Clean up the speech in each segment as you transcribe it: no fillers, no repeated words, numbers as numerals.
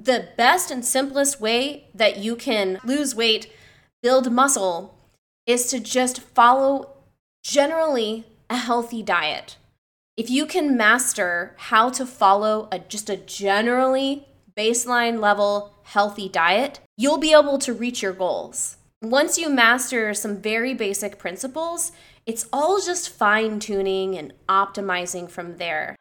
The best and simplest way that you can lose weight, build muscle, is to just follow generally a healthy diet. If you can master how to follow just a generally baseline level healthy diet, you'll be able to reach your goals. Once you master some very basic principles, it's all just fine-tuning and optimizing from there.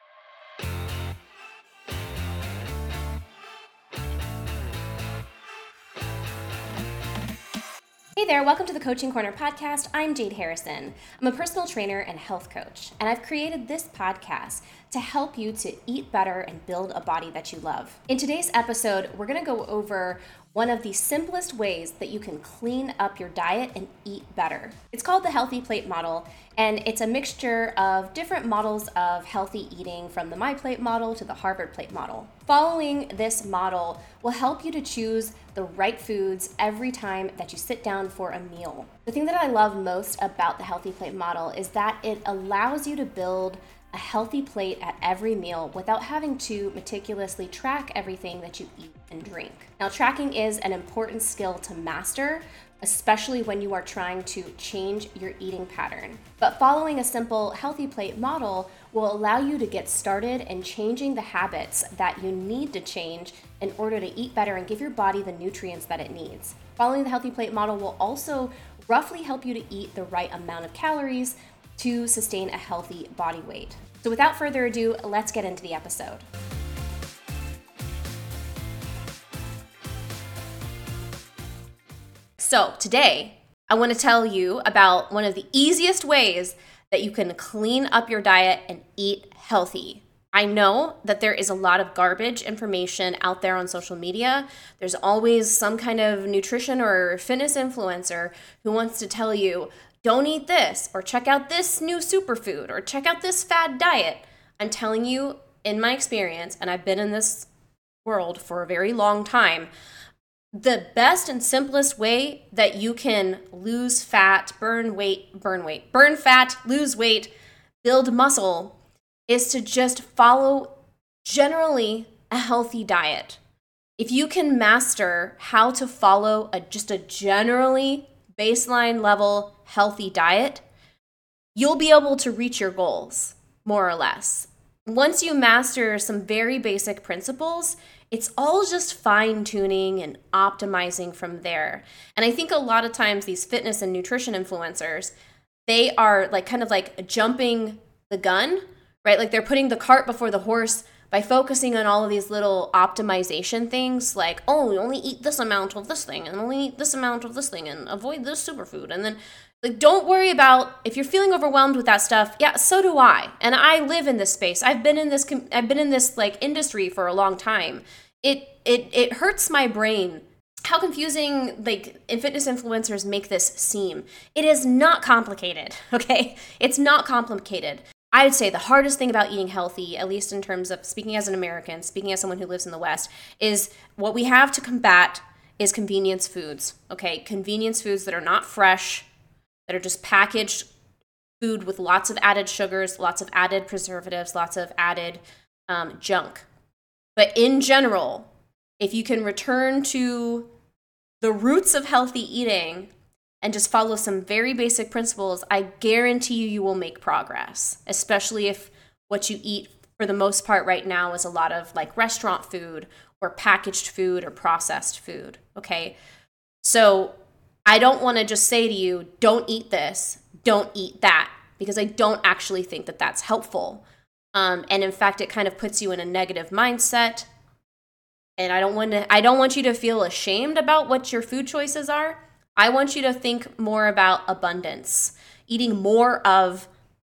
Hey there, welcome to the Coaching Corner podcast. I'm Jade Harrison. I'm a personal trainer and health coach, and I've created this podcast to help you to eat better and build a body that you love. In today's episode, we're going to go over one of the simplest ways that you can clean up your diet and eat better. It's called the Healthy Plate Model, and it's a mixture of different models of healthy eating, from the My Plate model to the Harvard Plate model. Following this model will help you to choose the right foods every time that you sit down for a meal. The thing that I love most about the Healthy Plate Model is that it allows you to build a healthy plate at every meal without having to meticulously track everything that you eat and drink. Now, tracking is an important skill to master, especially when you are trying to change your eating pattern. But following a simple Healthy Plate model will allow you to get started in changing the habits that you need to change in order to eat better and give your body the nutrients that it needs. Following the Healthy Plate model will also roughly help you to eat the right amount of calories to sustain a healthy body weight. So without further ado, let's get into the episode. So today, I want to tell you about one of the easiest ways that you can clean up your diet and eat healthy. I know that there is a lot of garbage information out there on social media. There's always some kind of nutrition or fitness influencer who wants to tell you, don't eat this, or check out this new superfood, or check out this fad diet. I'm telling you, in my experience, and I've been in this world for a very long time, the best and simplest way that you can lose fat, burn fat, lose weight, build muscle, is to just follow generally a healthy diet. If you can master how to follow just a generally baseline level healthy diet, you'll be able to reach your goals, more or less. Once you master some very basic principles, it's all just fine-tuning and optimizing from there. And I think a lot of times these fitness and nutrition influencers, they are kind of jumping the gun, right? Like they're putting the cart before the horse by focusing on all of these little optimization things, like, oh, you only eat this amount of this thing, and only eat this amount of this thing, and avoid this superfood. And then, don't worry about if you're feeling overwhelmed with that stuff. Yeah, so do I. And I live in this space. I've been in this industry for a long time. It hurts my brain how confusing fitness influencers make this seem. It is not complicated, okay? It's not complicated. I would say the hardest thing about eating healthy, at least in terms of speaking as an American, speaking as someone who lives in the West, is what we have to combat is convenience foods, okay? Convenience foods that are not fresh, that are just packaged food with lots of added sugars, lots of added preservatives, lots of added junk. But in general, if you can return to the roots of healthy eating and just follow some very basic principles, I guarantee you will make progress, especially if what you eat for the most part right now is a lot of restaurant food or packaged food or processed food, okay? So I don't want to just say to you, don't eat this, don't eat that, because I don't actually think that that's helpful. And in fact, it kind of puts you in a negative mindset. And I don't want you to feel ashamed about what your food choices are. I want you to think more about abundance, eating more of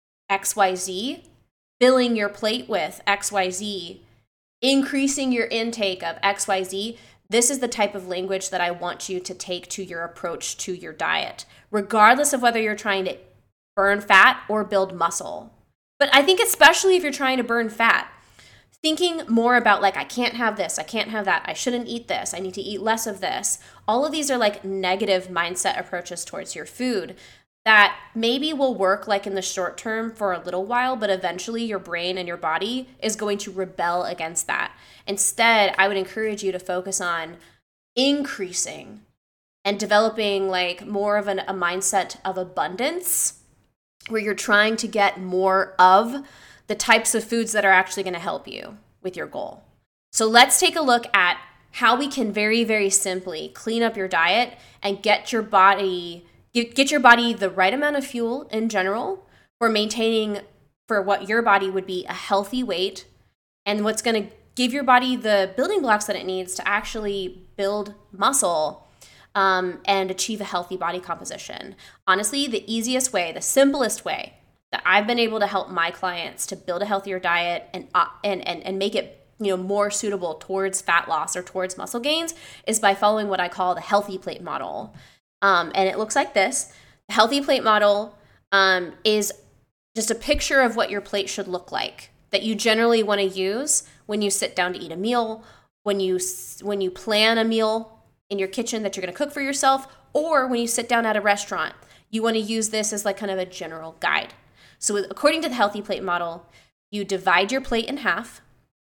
XYZ, filling your plate with XYZ, increasing your intake of XYZ. This is the type of language that I want you to take to your approach to your diet, regardless of whether you're trying to burn fat or build muscle. But I think especially if you're trying to burn fat, thinking more about I can't have this, I can't have that, I shouldn't eat this, I need to eat less of this. All of these are negative mindset approaches towards your food. that maybe will work like in the short term for a little while, but eventually your brain and your body is going to rebel against that. Instead, I would encourage you to focus on increasing and developing like more of a mindset of abundance, where you're trying to get more of the types of foods that are actually going to help you with your goal. So let's take a look at how we can very, very simply clean up your diet and get your body the right amount of fuel in general for maintaining for what your body would be a healthy weight, and what's going to give your body the building blocks that it needs to actually build muscle and achieve a healthy body composition. Honestly, the easiest way, the simplest way that I've been able to help my clients to build a healthier diet and make it more suitable towards fat loss or towards muscle gains is by following what I call the healthy plate model. And it looks like this. The healthy plate model is just a picture of what your plate should look like that you generally want to use when you sit down to eat a meal, when you plan a meal in your kitchen that you're going to cook for yourself, or when you sit down at a restaurant. You want to use this as like kind of a general guide. So according to the healthy plate model, you divide your plate in half,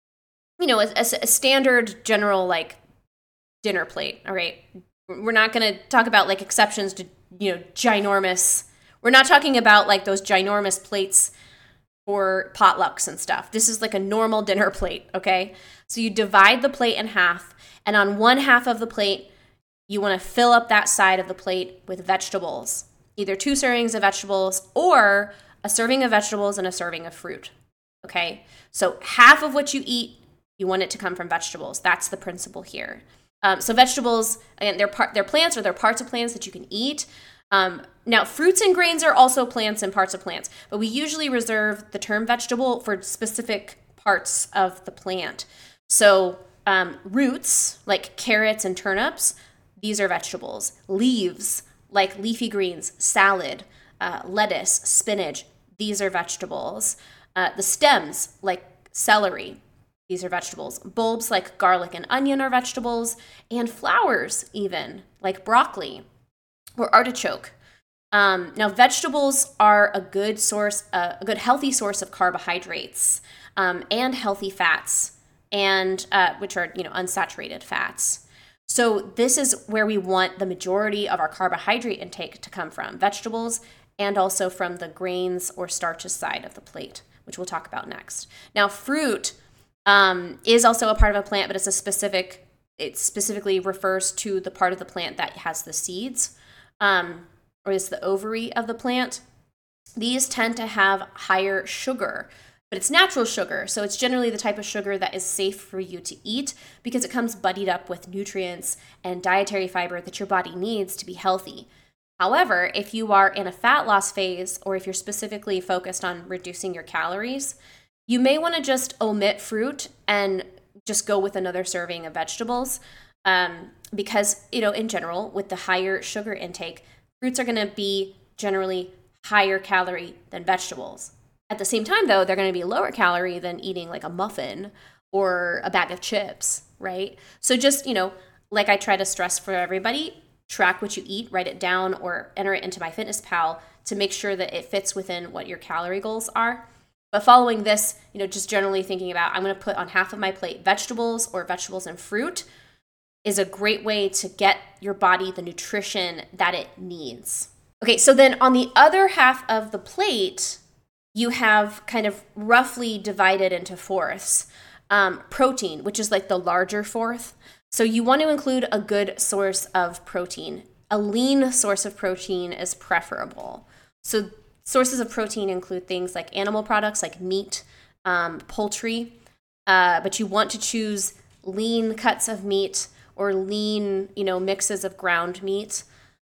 a standard general like dinner plate, all right? We're not going to talk about like exceptions to, ginormous. We're not talking about like those ginormous plates for potlucks and stuff. This is like a normal dinner plate, okay? So you divide the plate in half, and on one half of the plate, you want to fill up that side of the plate with vegetables, either 2 servings of vegetables or a serving of vegetables and a serving of fruit, okay? So half of what you eat, you want it to come from vegetables. That's the principle here. So vegetables, again, they're plants, or they're parts of plants that you can eat. Now, fruits and grains are also plants and parts of plants, but we usually reserve the term vegetable for specific parts of the plant. So roots, like carrots and turnips, these are vegetables. Leaves, like leafy greens, salad, lettuce, spinach, these are vegetables. The stems, like celery, these are vegetables. Bulbs like garlic and onion are vegetables, and flowers even, like broccoli or artichoke. Now, vegetables are a good healthy source of carbohydrates and healthy fats, and which are unsaturated fats. So this is where we want the majority of our carbohydrate intake to come from: vegetables, and also from the grains or starches side of the plate, which we'll talk about next. Now, fruit is also a part of a plant, but it specifically refers to the part of the plant that has the seeds, or is the ovary of the plant. These tend to have higher sugar, but it's natural sugar, so it's generally the type of sugar that is safe for you to eat because it comes buddied up with nutrients and dietary fiber that your body needs to be healthy. However, if you are in a fat loss phase, or if you're specifically focused on reducing your calories, you may want to just omit fruit and just go with another serving of vegetables, because, in general, with the higher sugar intake, fruits are going to be generally higher calorie than vegetables. At the same time, though, they're going to be lower calorie than eating like a muffin or a bag of chips, right? So just, like I try to stress for everybody, track what you eat, write it down, or enter it into MyFitnessPal to make sure that it fits within what your calorie goals are. But following this, just generally thinking about, I'm going to put on half of my plate vegetables or vegetables and fruit, is a great way to get your body the nutrition that it needs. Okay, so then on the other half of the plate, you have kind of roughly divided into fourths. Protein, which is like the larger fourth. So you want to include a good source of protein. A lean source of protein is preferable. So sources of protein include things like animal products like meat, poultry, but you want to choose lean cuts of meat or lean, mixes of ground meat,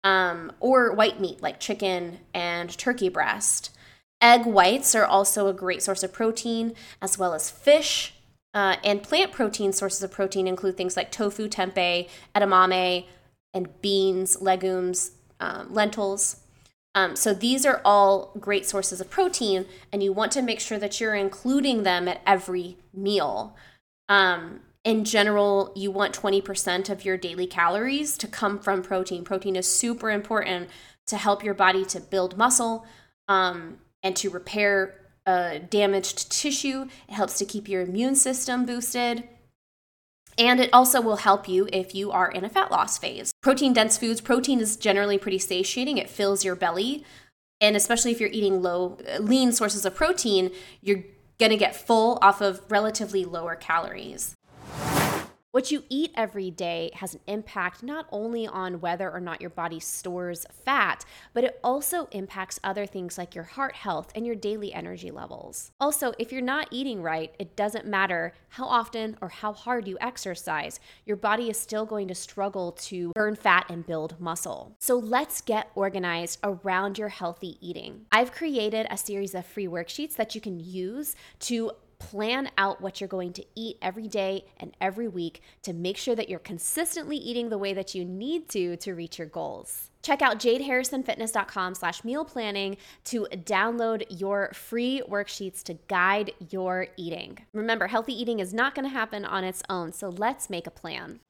or white meat like chicken and turkey breast. Egg whites are also a great source of protein, as well as fish. And plant protein sources of protein include things like tofu, tempeh, edamame, and beans, legumes, lentils. So these are all great sources of protein, and you want to make sure that you're including them at every meal. In general, you want 20% of your daily calories to come from protein. Protein is super important to help your body to build muscle and to repair damaged tissue. It helps to keep your immune system boosted. And it also will help you if you are in a fat loss phase. Protein-dense foods, protein is generally pretty satiating. It fills your belly. And especially if you're eating lean sources of protein, you're going to get full off of relatively lower calories. What you eat every day has an impact not only on whether or not your body stores fat, but it also impacts other things like your heart health and your daily energy levels. Also, if you're not eating right, it doesn't matter how often or how hard you exercise, your body is still going to struggle to burn fat and build muscle. So let's get organized around your healthy eating. I've created a series of free worksheets that you can use to plan out what you're going to eat every day and every week to make sure that you're consistently eating the way that you need to reach your goals. Check out jadeharrisonfitness.com/meal planning to download your free worksheets to guide your eating. Remember, healthy eating is not going to happen on its own, so let's make a plan.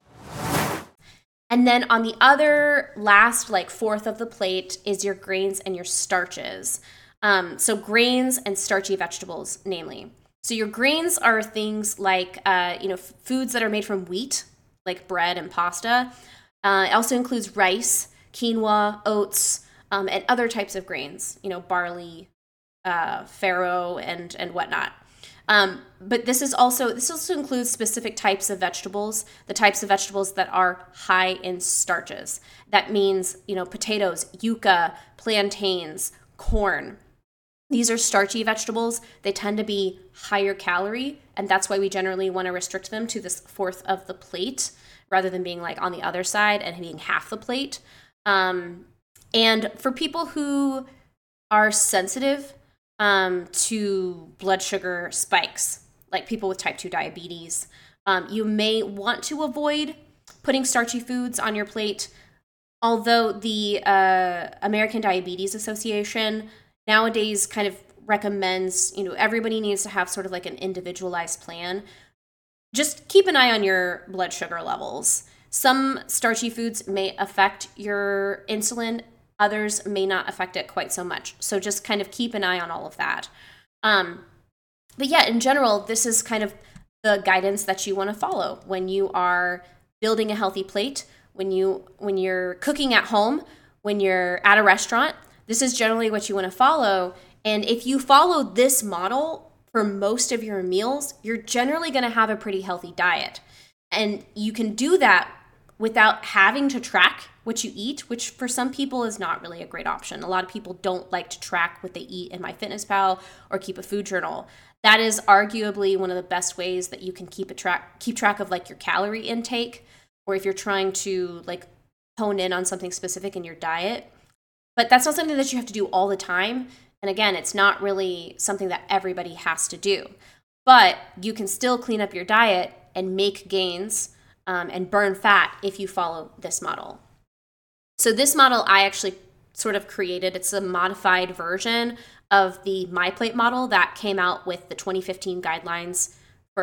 And then on the other last, fourth of the plate is your grains and your starches. So grains and starchy vegetables, namely. So your grains are things like, foods that are made from wheat, like bread and pasta. It also includes rice, quinoa, oats, and other types of grains, barley, farro, and whatnot. But this also includes specific types of vegetables, the types of vegetables that are high in starches. That means, potatoes, yuca, plantains, corn. These are starchy vegetables. They tend to be higher calorie, and that's why we generally want to restrict them to this fourth of the plate rather than being on the other side and being half the plate. And for people who are sensitive to blood sugar spikes, like people with type 2 diabetes, you may want to avoid putting starchy foods on your plate, although the American Diabetes Association nowadays kind of recommends, everybody needs to have sort of an individualized plan. Just keep an eye on your blood sugar levels. Some starchy foods may affect your insulin, others may not affect it quite so much. So just kind of keep an eye on all of that. But yeah, in general, this is kind of the guidance that you want to follow when you are building a healthy plate, when you're cooking at home, when you're at a restaurant. This is generally what you want to follow. And if you follow this model for most of your meals, you're generally going to have a pretty healthy diet. And you can do that without having to track what you eat, which for some people is not really a great option. A lot of people don't like to track what they eat in MyFitnessPal or keep a food journal. That is arguably one of the best ways that you can keep track of your calorie intake, or if you're trying to hone in on something specific in your diet. But that's not something that you have to do all the time. And again, it's not really something that everybody has to do. But you can still clean up your diet and make gains and burn fat if you follow this model. So this model I actually sort of created. It's a modified version of the MyPlate model that came out with the 2015 guidelines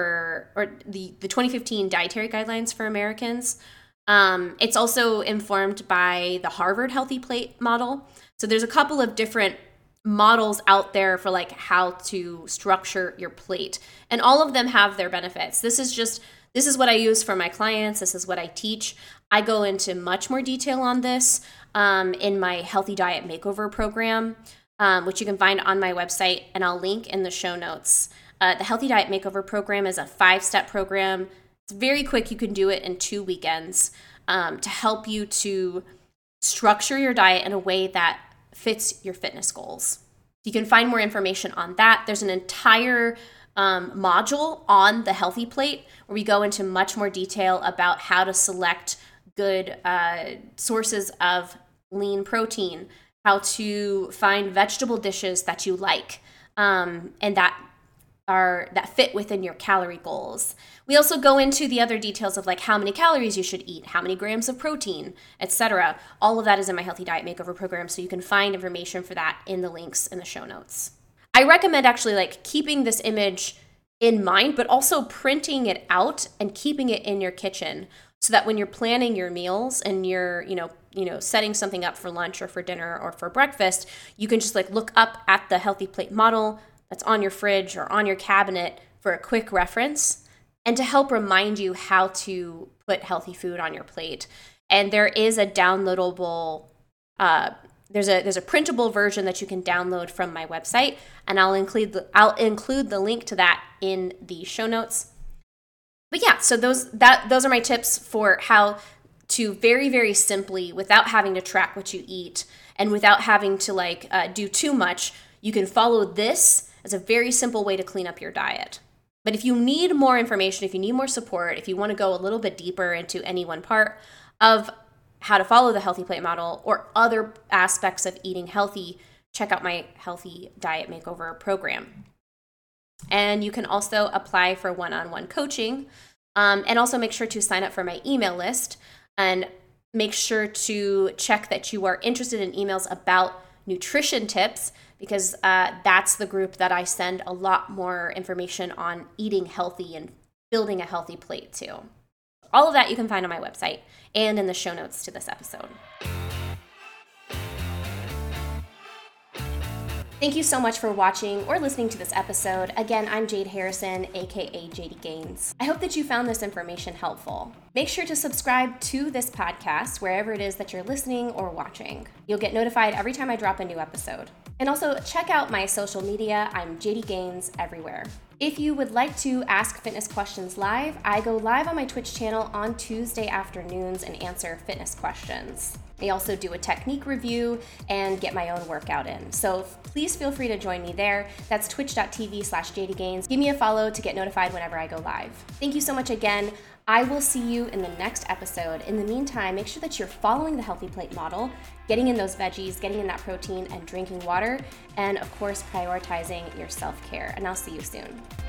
the 2015 dietary guidelines for Americans. It's also informed by the Harvard Healthy Plate model. So there's a couple of different models out there for how to structure your plate, and all of them have their benefits. This is what I use for my clients. This is what I teach. I go into much more detail on this in my Healthy Diet Makeover program, which you can find on my website, and I'll link in the show notes. The Healthy Diet Makeover program is a 5-step program. It's very quick. You can do it in 2 weekends to help you to structure your diet in a way that fits your fitness goals. You can find more information on that. There's an entire module on the Healthy Plate where we go into much more detail about how to select good sources of lean protein, how to find vegetable dishes that you like, and that fit within your calorie goals. We also go into the other details of how many calories you should eat, how many grams of protein, etc. All of that is in my Healthy Diet Makeover program, so you can find information for that in the links in the show notes. I recommend actually keeping this image in mind, but also printing it out and keeping it in your kitchen. so that when you're planning your meals and you're, setting something up for lunch or for dinner or for breakfast, you can just like look up at the healthy plate model that's on your fridge or on your cabinet for a quick reference and to help remind you how to put healthy food on your plate. And there is a downloadable, there's a printable version that you can download from my website, and I'll include the link to that in the show notes. But yeah, so those are my tips for how to very, very simply, without having to track what you eat and without having to do too much, you can follow this as a very simple way to clean up your diet. But if you need more information, if you need more support, if you want to go a little bit deeper into any one part of how to follow the Healthy Plate model or other aspects of eating healthy, check out my Healthy Diet Makeover program. And you can also apply for one-on-one coaching, and also make sure to sign up for my email list and make sure to check that you are interested in emails about nutrition tips, because that's the group that I send a lot more information on eating healthy and building a healthy plate to. All of that you can find on my website and in the show notes to this episode. Thank you so much for watching or listening to this episode. Again, I'm Jade Harrison, aka JD Gains. I hope that you found this information helpful. Make sure to subscribe to this podcast wherever it is that you're listening or watching. You'll get notified every time I drop a new episode. And also check out my social media. I'm JD Gains everywhere. If you would like to ask fitness questions live, I go live on my Twitch channel on Tuesday afternoons and answer fitness questions. I also do a technique review and get my own workout in. So please feel free to join me there. That's twitch.tv/JDGains. Give me a follow to get notified whenever I go live. Thank you so much again. I will see you in the next episode. In the meantime, make sure that you're following the Healthy Plate model, getting in those veggies, getting in that protein, and drinking water, and of course, prioritizing your self-care. And I'll see you soon.